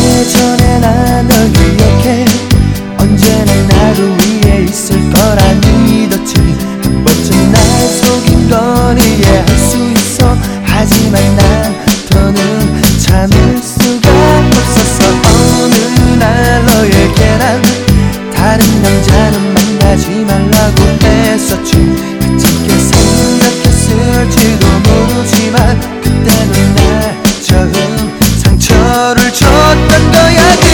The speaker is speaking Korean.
예전에 난 널 기억해. 언제나 나를 위해 있을 거라 믿었지. 한 번쯤 날 속인 건 이해할 수 있어. 하지만 난 더는 참을 수가 없었어. 어느 날 너에게 난 다른 남자는 만나지 말라고 했었지. 그렇게 생각했을지도 모르지만 그때는 날 처음 상처를 줬던 거야.